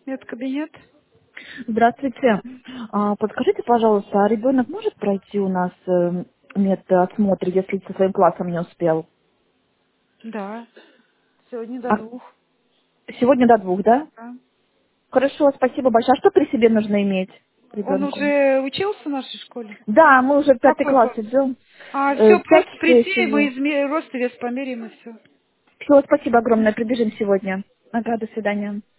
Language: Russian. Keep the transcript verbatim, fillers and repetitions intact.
Медкабинет? Здравствуйте. А, Подскажите, пожалуйста, а ребенок может пройти у нас э, медосмотр, если со своим классом не успел? Да. Сегодня до А двух. сегодня до двух, да? Да. Хорошо, спасибо большое. А что при себе нужно иметь Он ребенку? уже учился в нашей школе? Да, мы уже в пятый Какой класс класс? идем. А, Э, все, Пять просто э, приди, мы сижу. изме... рост и вес померяем и все. Все, спасибо огромное. Прибежим сегодня. Ага, до свидания.